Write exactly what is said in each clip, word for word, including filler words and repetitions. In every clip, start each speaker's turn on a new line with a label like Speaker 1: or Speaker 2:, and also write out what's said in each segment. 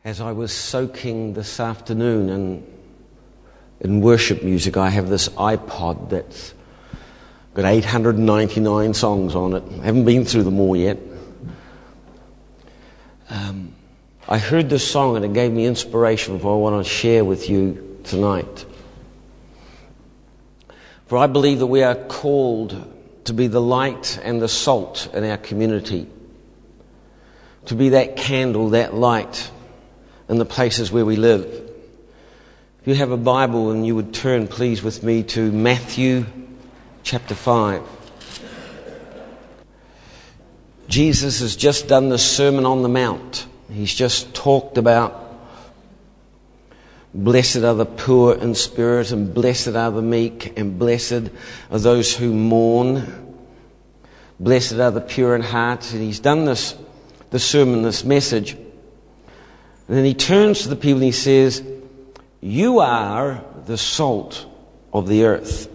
Speaker 1: As I was soaking this afternoon in, in worship music, I have this iPod that's got eight hundred ninety-nine songs on it. I haven't been through them all yet. Um, I heard this song and it gave me inspiration for what I want to share with you tonight. For I believe that we are called to be the light and the salt in our community, to be that candle, that light in the places where we live. If you have a Bible and you would turn please with me to Matthew chapter five. Jesus has just done the Sermon on the Mount. He's just talked about blessed are the poor in spirit, and blessed are the meek, and blessed are those who mourn. Blessed are the pure in heart. And he's done this, the sermon, this message. And then he turns to the people and he says, you are the salt of the earth.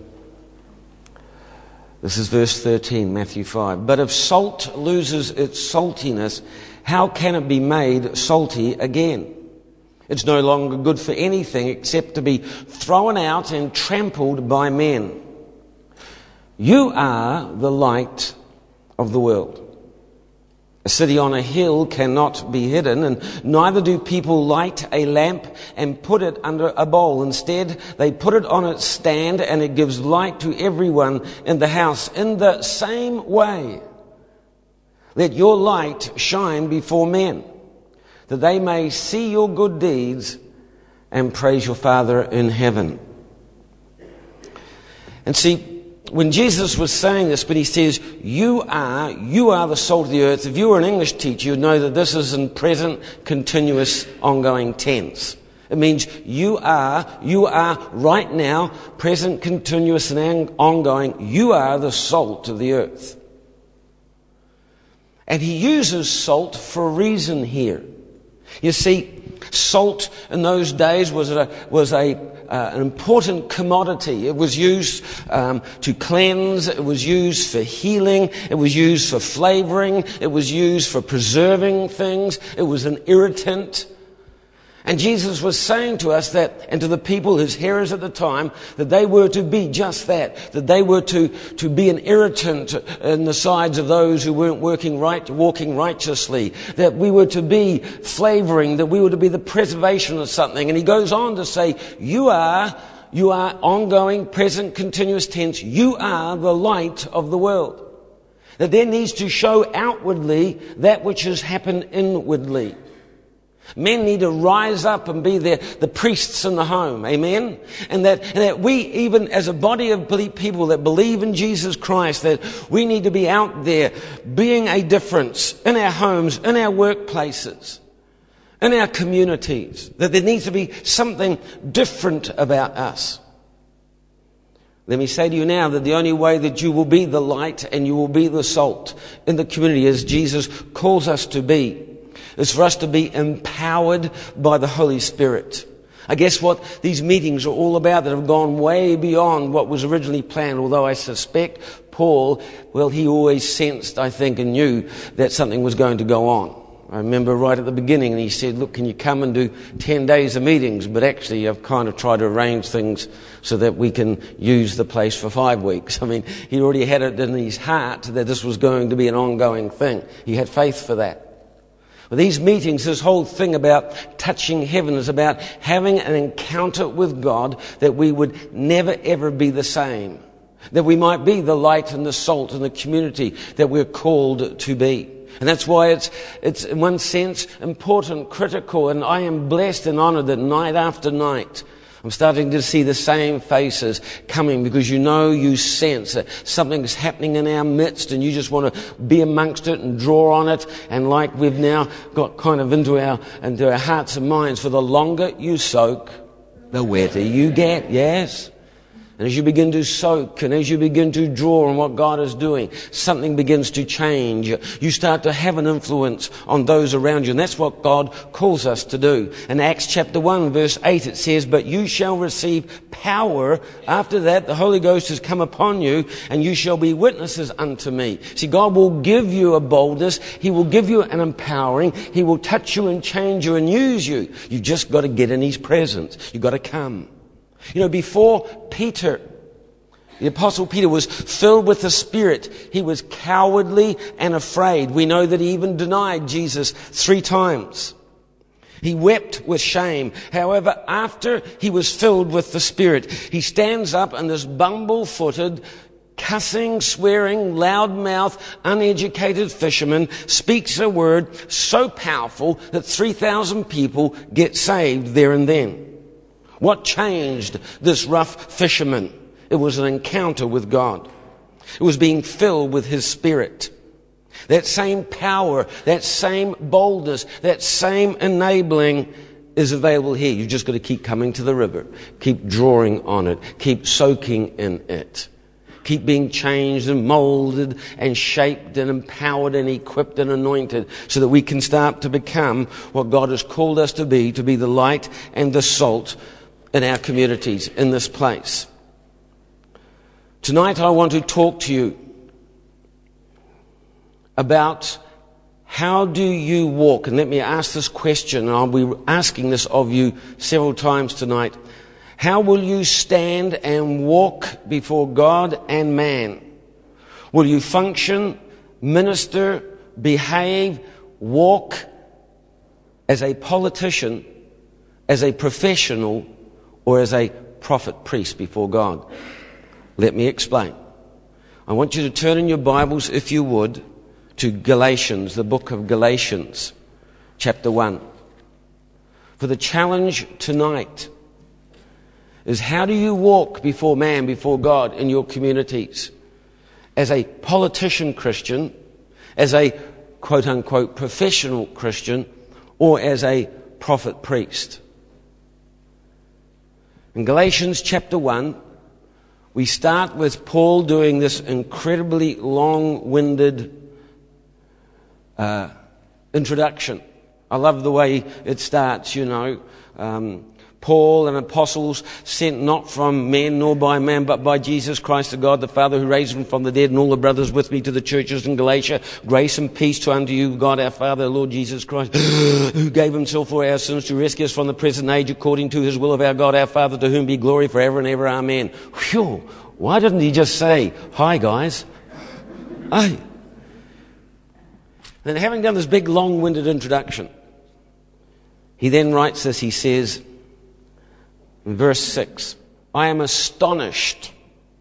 Speaker 1: This is verse thirteen, Matthew five. But if salt loses its saltiness, how can it be made salty again? It's no longer good for anything except to be thrown out and trampled by men. You are the light of the world. A city on a hill cannot be hidden, and neither do people light a lamp and put it under a bowl. Instead, they put it on its stand, and it gives light to everyone in the house. In the same way, let your light shine before men, that they may see your good deeds and praise your Father in heaven. And see, when Jesus was saying this, but he says, you are, you are the salt of the earth. If you were an English teacher, you'd know that this is in present, continuous, ongoing tense. It means you are, you are right now, present, continuous, and ongoing. You are the salt of the earth. And he uses salt for a reason here. You see, salt in those days was a, was a, uh, an important commodity. It was used um, to cleanse. It was used for healing. It was used for flavoring. It was used for preserving things. It was an irritant. And Jesus was saying to us that, and to the people, his hearers at the time, that they were to be just that, that they were to, to be an irritant in the sides of those who weren't working right, walking righteously, that we were to be flavoring, that we were to be the preservation of something. And he goes on to say, you are, you are ongoing, present, continuous tense, you are the light of the world. That there needs to show outwardly that which has happened inwardly. Men need to rise up and be the, the priests in the home, amen? And that, and that we, even as a body of people that believe in Jesus Christ, that we need to be out there being a difference in our homes, in our workplaces, in our communities. That there needs to be something different about us. Let me say to you now that the only way that you will be the light and you will be the salt in the community, as Jesus calls us to be, is for us to be empowered by the Holy Spirit. I guess what these meetings are all about that have gone way beyond what was originally planned, although I suspect Paul, well, he always sensed, I think, and knew that something was going to go on. I remember right at the beginning, and he said, look, can you come and do ten days of meetings? But actually, I've kind of tried to arrange things so that we can use the place for five weeks. I mean, he already had it in his heart that this was going to be an ongoing thing. He had faith for that. Well, these meetings, this whole thing about touching heaven is about having an encounter with God, that we would never ever be the same. That we might be the light and the salt in the community that we're called to be. And that's why it's, it's in one sense important, critical, and I am blessed and honored that night after night I'm starting to see the same faces coming, because you know, you sense that something's happening in our midst, and you just want to be amongst it and draw on it. And like we've now got kind of into our into our hearts and minds, for the longer you soak, the wetter you get. Yes. And as you begin to soak and as you begin to draw on what God is doing, something begins to change. You start to have an influence on those around you. And that's what God calls us to do. In Acts chapter one, verse eight, it says, "But you shall receive power. After that, the Holy Ghost has come upon you, and you shall be witnesses unto me." See, God will give you a boldness. He will give you an empowering. He will touch you and change you and use you. You've just got to get in His presence. You've got to come. You know, before Peter, the Apostle Peter was filled with the Spirit, he was cowardly and afraid. We know that he even denied Jesus three times. He wept with shame. However, after he was filled with the Spirit, he stands up and this bumble-footed, cussing, swearing, loud-mouthed, uneducated fisherman speaks a word so powerful that three thousand people get saved there and then. What changed this rough fisherman? It was an encounter with God. It was being filled with His Spirit. That same power, that same boldness, that same enabling is available here. You've just got to keep coming to the river. Keep drawing on it. Keep soaking in it. Keep being changed and molded and shaped and empowered and equipped and anointed so that we can start to become what God has called us to be, to be the light and the salt in our communities, in this place. Tonight I want to talk to you about how do you walk. And let me ask this question, and I'll be asking this of you several times tonight. How will you stand and walk before God and man? Will you function, minister, behave, walk as a politician, as a professional, or as a prophet priest before God? Let me explain. I want you to turn in your Bibles, if you would, to Galatians, the book of Galatians, chapter one. For the challenge tonight is, how do you walk before man, before God in your communities? As a politician Christian, as a quote-unquote professional Christian, or as a prophet priest? In Galatians chapter one, we start with Paul doing this incredibly long-winded uh, introduction. I love the way it starts, you know. Um, Paul, and apostles sent not from men nor by man, but by Jesus Christ, the God the Father, who raised him from the dead, and all the brothers with me to the churches in Galatia. Grace and peace to unto you, God our Father, Lord Jesus Christ, who gave himself for our sins to rescue us from the present age, according to his will of our God our Father, to whom be glory forever and ever. Amen. Whew. Why didn't he just say, "Hi guys"? Hey. Then, having done this big long-winded introduction, he then writes this. He says, in verse six, "I am astonished.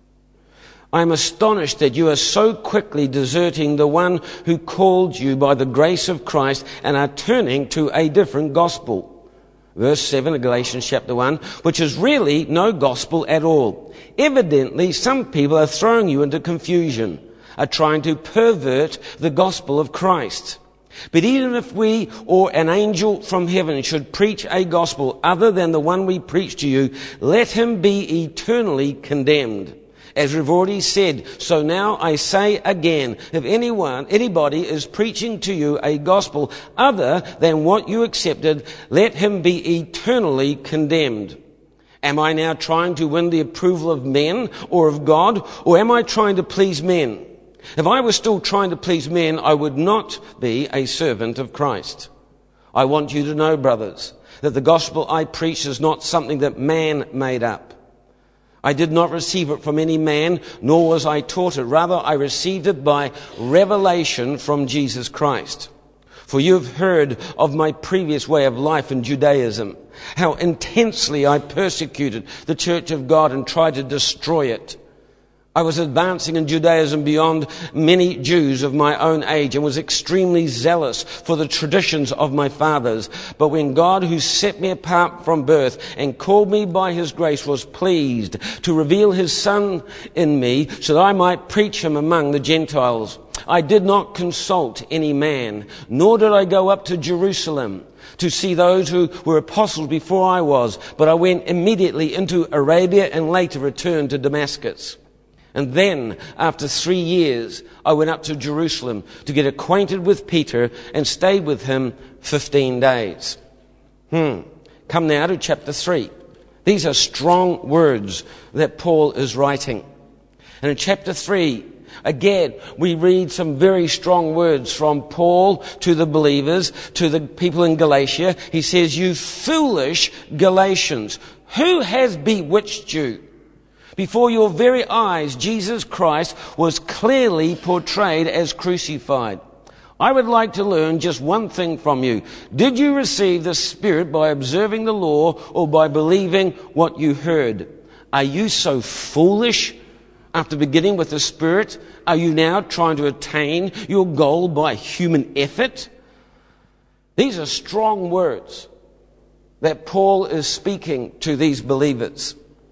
Speaker 1: I am astonished that you are so quickly deserting the one who called you by the grace of Christ and are turning to a different gospel." Verse seven of Galatians chapter one, "which is really no gospel at all. Evidently, some people are throwing you into confusion, are trying to pervert the gospel of Christ. But even if we or an angel from heaven should preach a gospel other than the one we preach to you, let him be eternally condemned. As we've already said, so now I say again, if anyone, anybody is preaching to you a gospel other than what you accepted, let him be eternally condemned. Am I now trying to win the approval of men or of God, or am I trying to please men? If I was still trying to please men, I would not be a servant of Christ. I want you to know, brothers, that the gospel I preach is not something that man made up. I did not receive it from any man, nor was I taught it. Rather, I received it by revelation from Jesus Christ. For you have heard of my previous way of life in Judaism, how intensely I persecuted the church of God and tried to destroy it. I was advancing in Judaism beyond many Jews of my own age and was extremely zealous for the traditions of my fathers. But when God, who set me apart from birth and called me by his grace, was pleased to reveal his Son in me so that I might preach him among the Gentiles, I did not consult any man, nor did I go up to Jerusalem to see those who were apostles before I was, but I went immediately into Arabia and later returned to Damascus. And then, after three years, I went up to Jerusalem to get acquainted with Peter and stayed with him fifteen days. Hmm. Come now to chapter three. These are strong words that Paul is writing. And in chapter three, again, we read some very strong words from Paul to the believers, to the people in Galatia. He says, "You foolish Galatians, who has bewitched you? Before your very eyes, Jesus Christ was clearly portrayed as crucified. I would like to learn just one thing from you. Did you receive the Spirit by observing the law or by believing what you heard? Are you so foolish? After beginning with the Spirit, are you now trying to attain your goal by human effort?" These are strong words that Paul is speaking to these believers.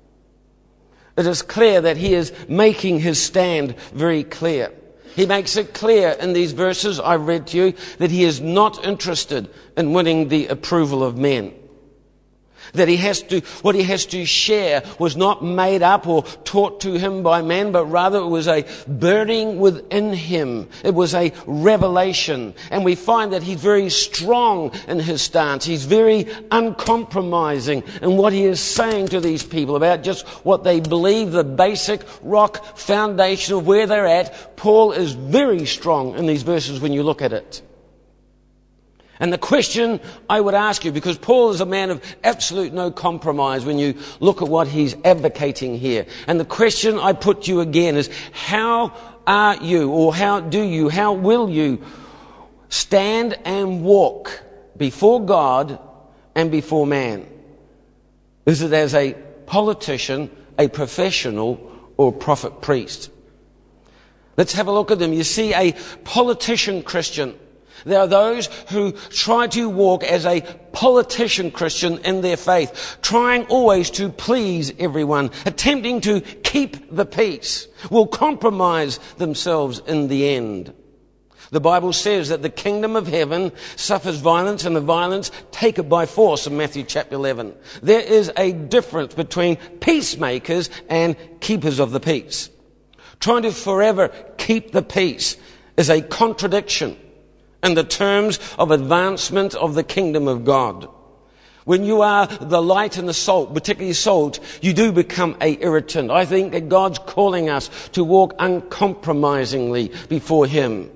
Speaker 1: It is clear that he is making his stand very clear. He makes it clear in these verses I've read to you that he is not interested in winning the approval of men. That he has to, what he has to share was not made up or taught to him by men, but rather it was a burning within him. It was a revelation. And we find that he's very strong in his stance. He's very uncompromising in what he is saying to these people about just what they believe, the basic rock foundation of where they're at. Paul is very strong in these verses when you look at it. And the question I would ask you, because Paul is a man of absolute no compromise when you look at what he's advocating here. And the question I put to you again is, how are you, or how do you, how will you stand and walk before God and before man? Is it as a politician, a professional, or a prophet priest? Let's have a look at them. You see, a politician Christian, there are those who try to walk as a politician Christian in their faith, trying always to please everyone, attempting to keep the peace, will compromise themselves in the end. The Bible says that the kingdom of heaven suffers violence, and the violence take it by force in Matthew chapter eleven. There is a difference between peacemakers and keepers of the peace. Trying to forever keep the peace is a contradiction in the terms of advancement of the kingdom of God. When you are the light and the salt, particularly salt, you do become a irritant. I think that God's calling us to walk uncompromisingly before Him.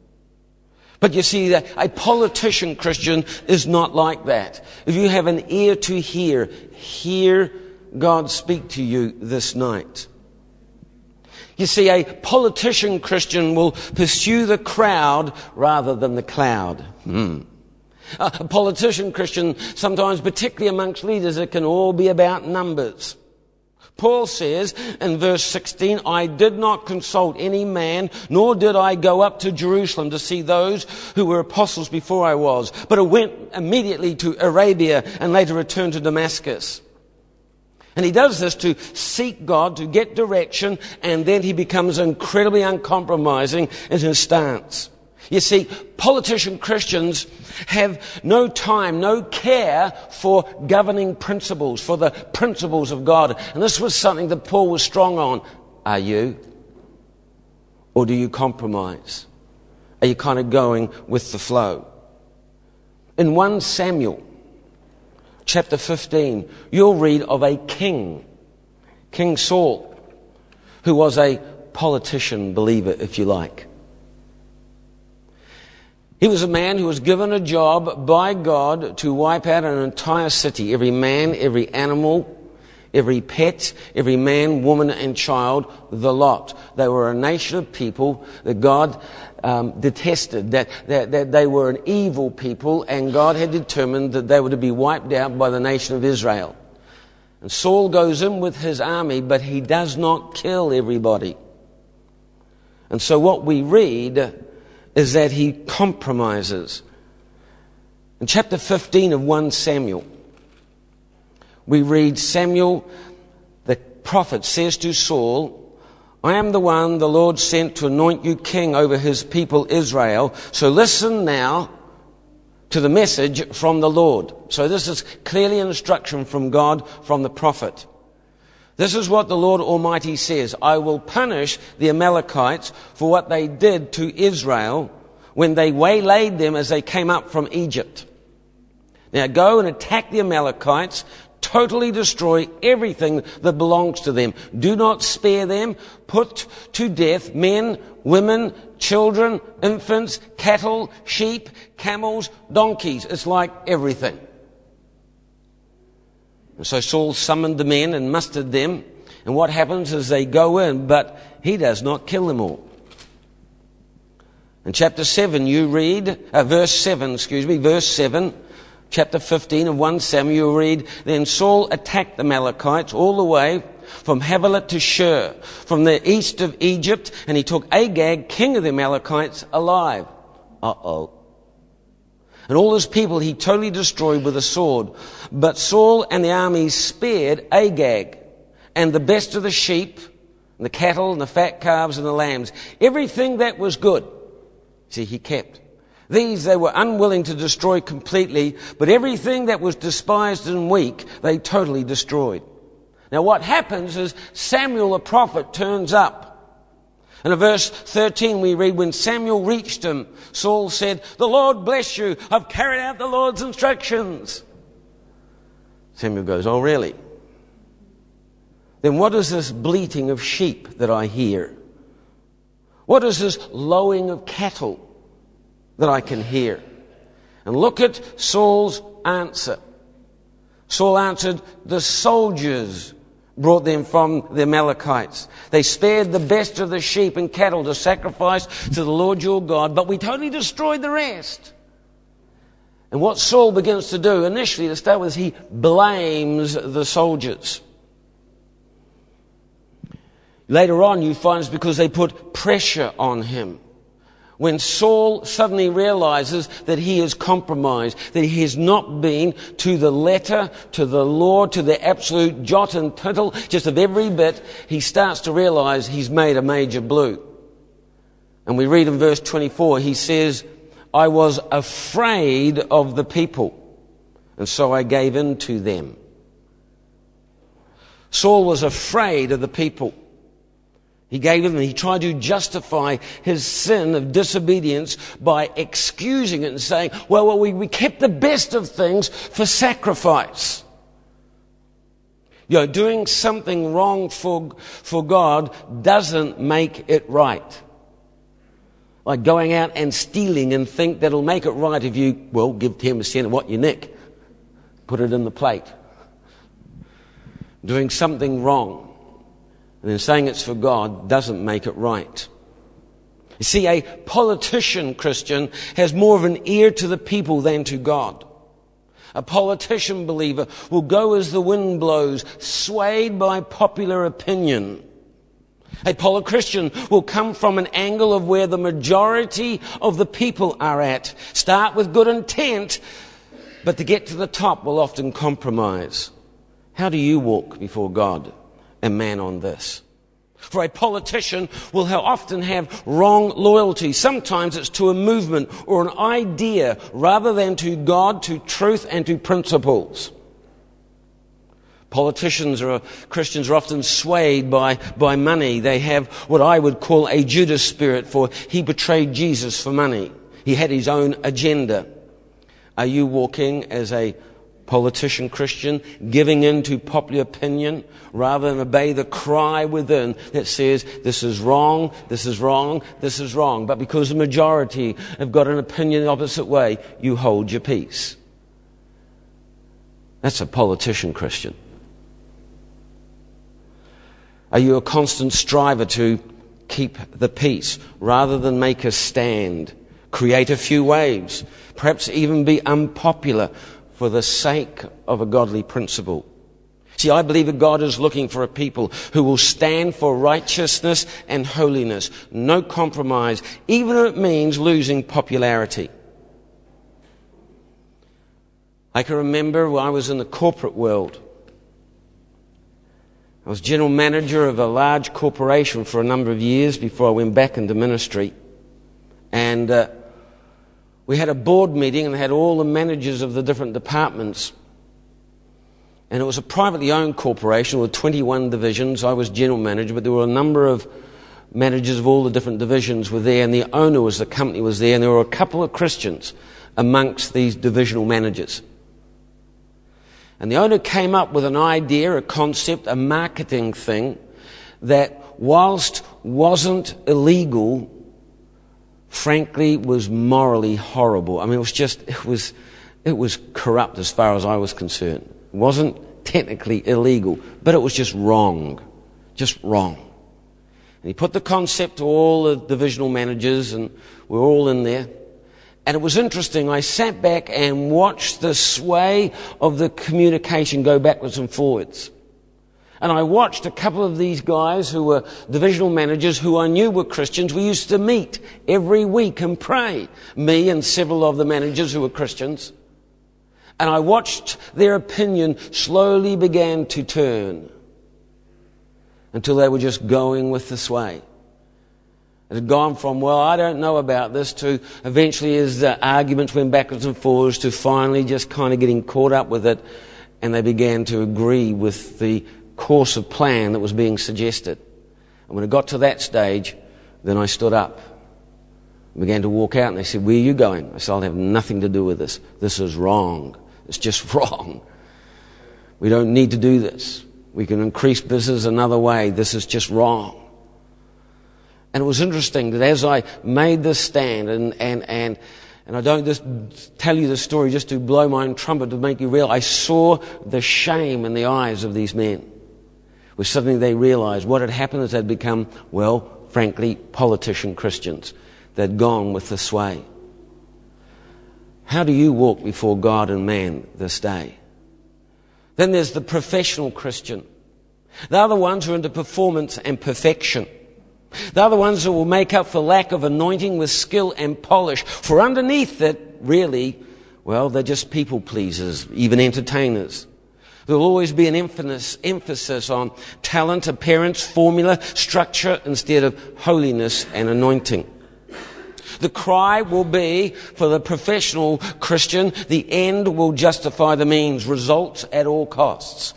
Speaker 1: But you see, that a politician Christian is not like that. If you have an ear to hear, hear God speak to you this night. You see, a politician Christian will pursue the crowd rather than the cloud. Hmm. A politician Christian, sometimes particularly amongst leaders, it can all be about numbers. Paul says in verse sixteen, "I did not consult any man, nor did I go up to Jerusalem to see those who were apostles before I was, but I went immediately to Arabia and later returned to Damascus." And he does this to seek God, to get direction, and then he becomes incredibly uncompromising in his stance. You see, politician Christians have no time, no care for governing principles, for the principles of God. And this was something that Paul was strong on. Are you? Or do you compromise? Are you kind of going with the flow? In First Samuel chapter fifteen, you'll read of a king, King Saul, who was a politician believer, if you like. He was a man who was given a job by God to wipe out an entire city, every man, every animal, every pet, every man, woman and child, the lot. They were a nation of people that God um, detested, that, that, that they were an evil people, and God had determined that they were to be wiped out by the nation of Israel. And Saul goes in with his army, but he does not kill everybody. And so what we read is that he compromises. In chapter fifteen of First Samuel, we read, Samuel, the prophet, says to Saul, "I am the one the Lord sent to anoint you king over his people Israel. So listen now to the message from the Lord. So this is clearly instruction from God, from the prophet. This is what the Lord Almighty says: I will punish the Amalekites for what they did to Israel when they waylaid them as they came up from Egypt. Now go and attack the Amalekites, totally destroy everything that belongs to them. Do not spare them. Put to death men, women, children, infants, cattle, sheep, camels, donkeys. It's like everything. And so Saul summoned the men and mustered them. And what happens is they go in, but he does not kill them all. In chapter seven you read, uh, verse seven, excuse me, verse seven, chapter fifteen of First Samuel, you read, then Saul attacked the Amalekites all the way from Havilah to Shur, from the east of Egypt, and he took Agag, king of the Amalekites, alive. Uh-oh. And all his people he totally destroyed with a sword. But Saul and the armies spared Agag and the best of the sheep, and the cattle, and the fat calves, and the lambs. Everything that was good, see, he kept. These they were unwilling to destroy completely, but everything that was despised and weak, they totally destroyed. Now what happens is Samuel the prophet turns up. And in verse thirteen we read, when Samuel reached him, Saul said, the Lord bless you, I've carried out the Lord's instructions. Samuel goes, oh really? Then what is this bleating of sheep that I hear? What is this lowing of cattle that I can hear? And look at Saul's answer. Saul answered, the soldiers brought them from the Amalekites. They spared the best of the sheep and cattle to sacrifice to the Lord your God, but we totally destroyed the rest. And what Saul begins to do initially, to start with, is he blames the soldiers. Later on you find it's because they put pressure on him. When Saul suddenly realizes that he is compromised, that he has not been to the letter, to the law, to the absolute jot and tittle, just of every bit, he starts to realize he's made a major blue. And we read in verse twenty-four, he says, I was afraid of the people, and so I gave in to them. Saul was afraid of the people. He gave them, he tried to justify his sin of disobedience by excusing it and saying, well, well we, we kept the best of things for sacrifice. You know, doing something wrong for, for God doesn't make it right. Like going out and stealing and think that'll make it right if you, well, give ten percent of what you nick. Put it in the plate. Doing something wrong and then saying it's for God doesn't make it right. You see, a politician Christian has more of an ear to the people than to God. A politician believer will go as the wind blows, swayed by popular opinion. A polychristian will come from an angle of where the majority of the people are at. Start with good intent, but to get to the top will often compromise. How do you walk before God and man on this? For a politician will often have wrong loyalty. Sometimes it's to a movement or an idea rather than to God, to truth and to principles. Politicians or Christians are often swayed by, by money. They have what I would call a Judas spirit, for he betrayed Jesus for money. He had his own agenda. Are you walking as a politician Christian, giving in to popular opinion rather than obey the cry within that says, this is wrong, this is wrong, this is wrong. But because the majority have got an opinion the opposite way, you hold your peace. That's a politician Christian. Are you a constant striver to keep the peace rather than make a stand, create a few waves, perhaps even be unpopular for the sake of a godly principle? See, I believe that God is looking for a people who will stand for righteousness and holiness. No compromise, even if it means losing popularity. I can remember when I was in the corporate world. I was general manager of a large corporation for a number of years before I went back into ministry. And uh, we had a board meeting and they had all the managers of the different departments. And it was a privately owned corporation with twenty-one divisions. I was general manager, but there were a number of managers of all the different divisions were there, and the owner was the company was there, and there were a couple of Christians amongst these divisional managers. And the owner came up with an idea, a concept, a marketing thing that, whilst wasn't illegal, frankly was morally horrible. I mean, it was just, it was, it was corrupt as far as I was concerned. It wasn't technically illegal, but it was just wrong. Just wrong. And he put the concept to all the divisional managers, and we're all in there. And it was interesting. I sat back and watched the sway of the communication go backwards and forwards. And I watched a couple of these guys who were divisional managers who I knew were Christians. We used to meet every week and pray. Me and several of the managers who were Christians. And I watched their opinion slowly began to turn until they were just going with the sway. It had gone from, well, I don't know about this, to eventually as the arguments went backwards and forwards, to finally just kind of getting caught up with it, and they began to agree with the course of plan that was being suggested. And when it got to that stage, then I stood up and began to walk out, and they said, where are you going? I said, I'll have nothing to do with this. This is wrong. It's just wrong. We don't need to do this. We can increase business another way. This is just wrong. And it was interesting that as I made this stand, and, and, and, and I don't just tell you the story just to blow my own trumpet to make you realize, I saw the shame in the eyes of these men. It was suddenly they realized what had happened is they'd become, well, frankly, politician Christians. They'd gone with the sway. How do you walk before God and man this day? Then there's the professional Christian. They're the ones who are into performance and perfection. They're the ones who will make up for lack of anointing with skill and polish. For underneath that, really, well, they're just people pleasers, even entertainers. There'll always be an emphasis, emphasis on talent, appearance, formula, structure, instead of holiness and anointing. The cry will be, for the professional Christian, the end will justify the means, results at all costs.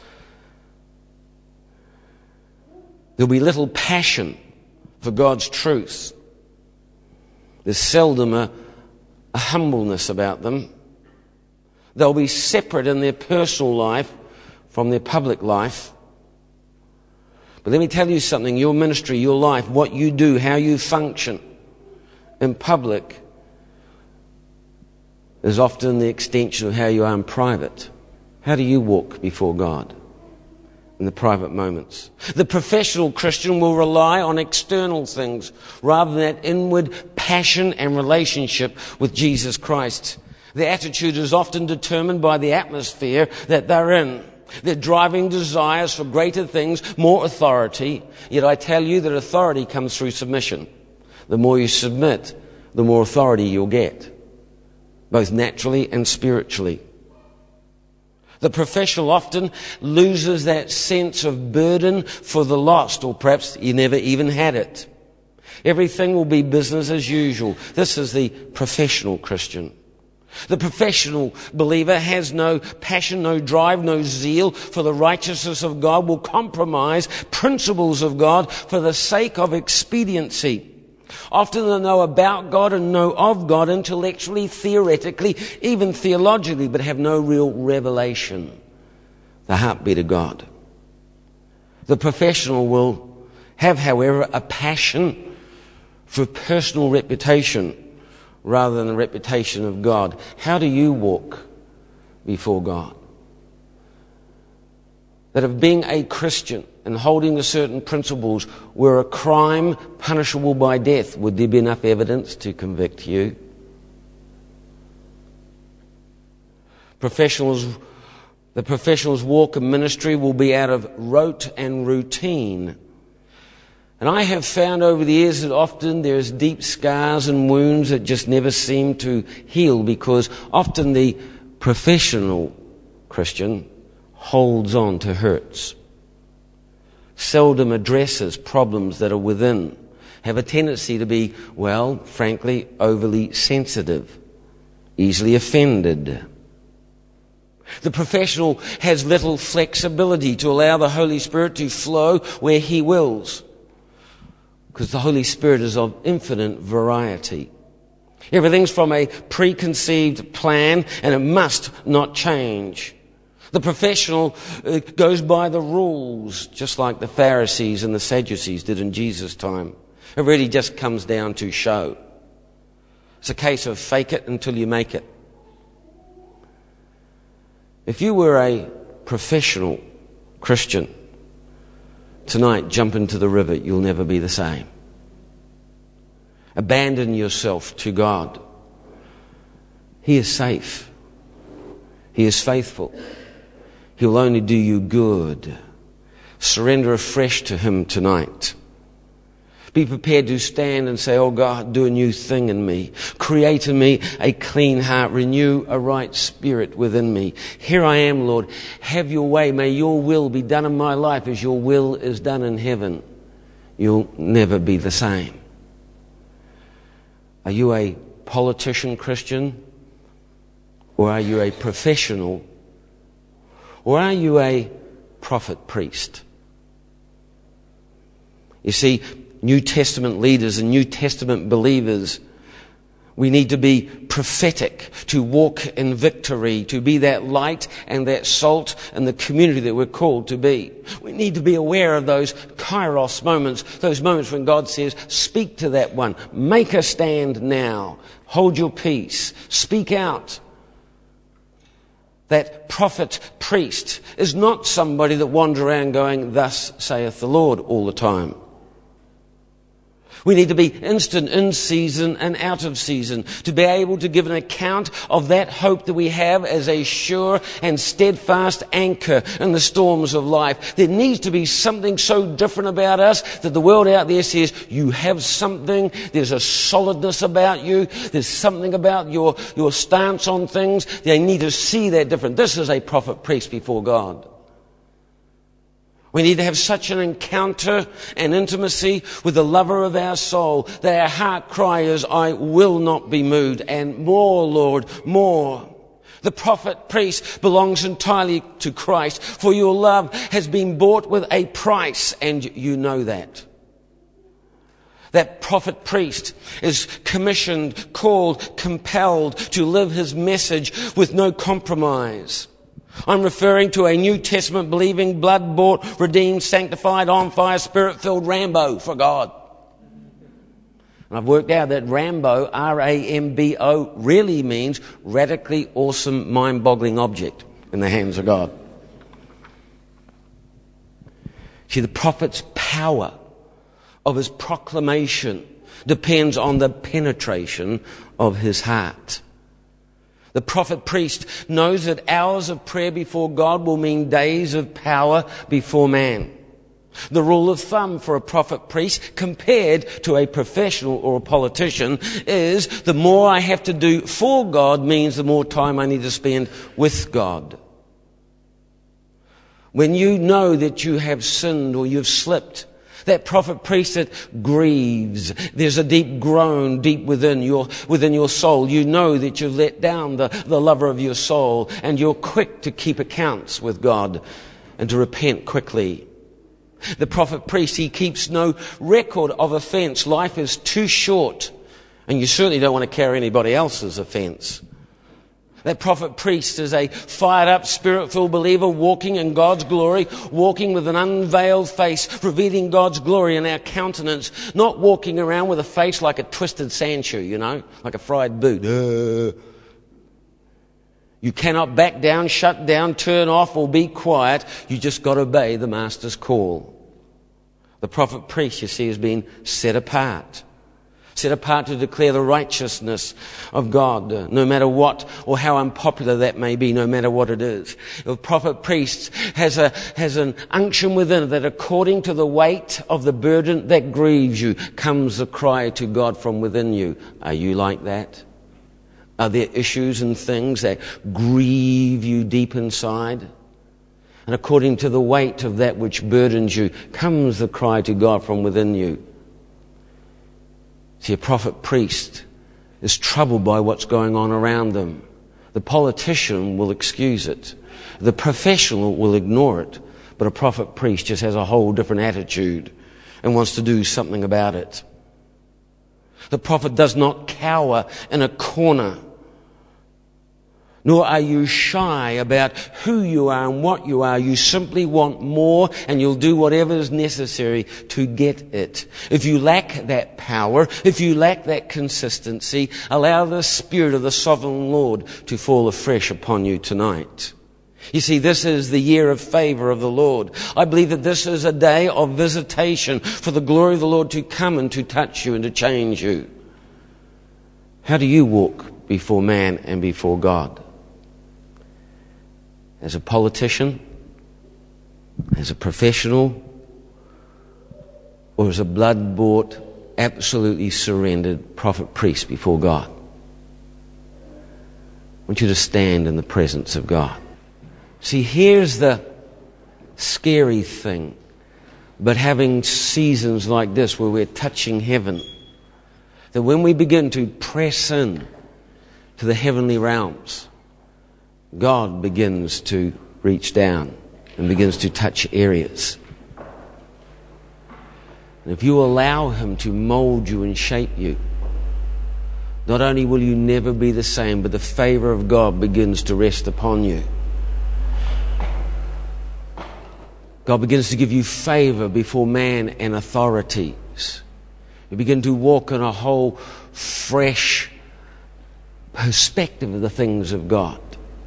Speaker 1: There'll be little passion for God's truth. There's seldom a, a humbleness about them. They'll be separate in their personal life from their public life. But let me tell you something, your ministry, your life, what you do, how you function in public is often the extension of how you are in private. How do you walk before God in the private moments? The professional Christian will rely on external things rather than that inward passion and relationship with Jesus Christ. Their attitude is often determined by the atmosphere that they're in. Their driving desires for greater things, more authority. Yet I tell you that authority comes through submission. The more you submit, the more authority you'll get, both naturally and spiritually. The professional often loses that sense of burden for the lost, or perhaps he never even had it. Everything will be business as usual. This is the professional Christian. The professional believer has no passion, no drive, no zeal for the righteousness of God, will compromise principles of God for the sake of expediency. Often they know about God and know of God intellectually, theoretically, even theologically, but have no real revelation, the heartbeat of God. The professional will have, however, a passion for personal reputation rather than the reputation of God. How do you walk before God? That of being a Christian and holding to certain principles were a crime punishable by death, would there be enough evidence to convict you? Professionals, the professional's walk in ministry will be out of rote and routine. And I have found over the years that often there's deep scars and wounds that just never seem to heal, because often the professional Christian holds on to hurts, seldom addresses problems that are within, have a tendency to be, well, frankly, overly sensitive easily offended. The professional has little flexibility to allow the Holy Spirit to flow where He wills, because the Holy Spirit is of infinite variety. Everything's from a preconceived plan, and it must not change. The professional uh, goes by the rules, just like the Pharisees and the Sadducees did in Jesus' time. It really just comes down to show. It's a case of fake it until you make it. If you were a professional Christian, tonight jump into the river, you'll never be the same. Abandon yourself to God. He is safe. He is faithful. He will only do you good. Surrender afresh to Him tonight. Be prepared to stand and say, oh God, do a new thing in me. Create in me a clean heart. Renew a right spirit within me. Here I am, Lord. Have your way. May your will be done in my life as your will is done in heaven. You'll never be the same. Are you a politician Christian? Or are you a professional? Or are you a prophet priest? You see, New Testament leaders and New Testament believers, we need to be prophetic, to walk in victory, to be that light and that salt in the community that we're called to be. We need to be aware of those kairos moments, those moments when God says, speak to that one, make a stand now, hold your peace, speak out. That prophet priest is not somebody that wanders around going, thus saith the Lord all the time. We need to be instant in season and out of season, to be able to give an account of that hope that we have as a sure and steadfast anchor in the storms of life. There needs to be something so different about us that the world out there says, you have something, there's a solidness about you, there's something about your, your stance on things. They need to see that different. This is a prophet priest before God. We need to have such an encounter and intimacy with the lover of our soul that our heart cry is, I will not be moved. And more, Lord, more. The prophet priest belongs entirely to Christ, for your love has been bought with a price, and you know that. That prophet priest is commissioned, called, compelled to live his message with no compromise. I'm referring to a New Testament believing, blood-bought, redeemed, sanctified, on-fire, spirit-filled Rambo for God. And I've worked out that Rambo, R A M B O, really means radically awesome, mind-boggling object in the hands of God. See, the prophet's power of his proclamation depends on the penetration of his heart. The prophet priest knows that hours of prayer before God will mean days of power before man. The rule of thumb for a prophet priest compared to a professional or a politician is the more I have to do for God means the more time I need to spend with God. When you know that you have sinned or you've slipped, that prophet priest that grieves. There's a deep groan deep within your within your soul. You know that you've let down the, the lover of your soul, and you're quick to keep accounts with God and to repent quickly. The prophet priest, he keeps no record of offense. Life is too short, and you certainly don't want to carry anybody else's offense. That prophet priest is a fired up, spirit-filled believer walking in God's glory, walking with an unveiled face, revealing God's glory in our countenance, not walking around with a face like a twisted sand shoe, you know, like a fried boot. Uh. You cannot back down, shut down, turn off, or be quiet. You just got to obey the Master's call. The prophet priest, you see, has been set apart. Set apart to declare the righteousness of God, no matter what or how unpopular that may be, no matter what it is. The prophet priest has a has an unction within it that according to the weight of the burden that grieves you comes the cry to God from within you. Are you like that? Are there issues and things that grieve you deep inside? And according to the weight of that which burdens you comes the cry to God from within you. See, a prophet priest is troubled by what's going on around them. The politician will excuse it. The professional will ignore it. But a prophet priest just has a whole different attitude and wants to do something about it. The prophet does not cower in a corner, nor are you shy about who you are and what you are. You simply want more, and you'll do whatever is necessary to get it. If you lack that power, if you lack that consistency, allow the Spirit of the Sovereign Lord to fall afresh upon you tonight. You see, this is the year of favor of the Lord. I believe that this is a day of visitation for the glory of the Lord to come and to touch you and to change you. How do you walk before man and before God? As a politician, as a professional, or as a blood-bought, absolutely surrendered prophet priest before God? I want you to stand in the presence of God. See, here's the scary thing, but having seasons like this where we're touching heaven, that when we begin to press in to the heavenly realms, God begins to reach down and begins to touch areas. And if you allow Him to mold you and shape you, not only will you never be the same, but the favor of God begins to rest upon you. God begins to give you favor before man and authorities. You begin to walk in a whole fresh perspective of the things of God.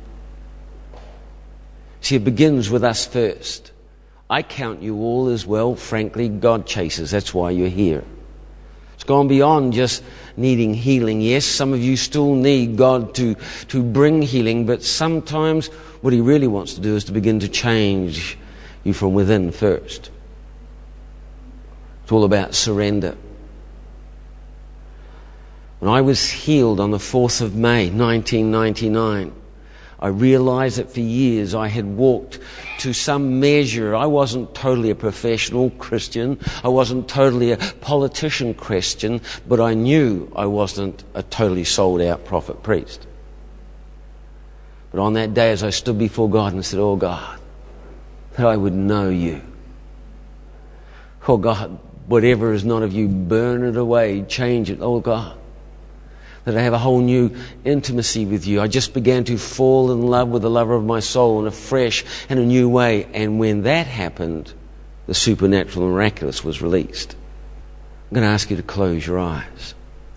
Speaker 1: See, it begins with us first. I count you all as well. Frankly, God chases. That's why you're here. It's gone beyond just needing healing. Yes, some of you still need God to, to bring healing, but sometimes what He really wants to do is to begin to change you from within first. It's all about surrender. When I was healed on the fourth of May, nineteen ninety-nine, I realized that for years I had walked to some measure. I wasn't totally a professional Christian. I wasn't totally a politician Christian, but I knew I wasn't a totally sold out prophet priest. But on that day, as I stood before God and said, "Oh God, that I would know you. Oh God, whatever is not of you, burn it away, change it. Oh God, that I have a whole new intimacy with you." I just began to fall in love with the lover of my soul in a fresh and a new way. And when that happened, the supernatural and miraculous was released. I'm going to ask you to close your eyes.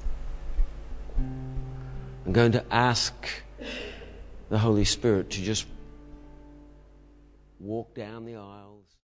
Speaker 1: I'm going to ask the Holy Spirit to just walk down the aisles.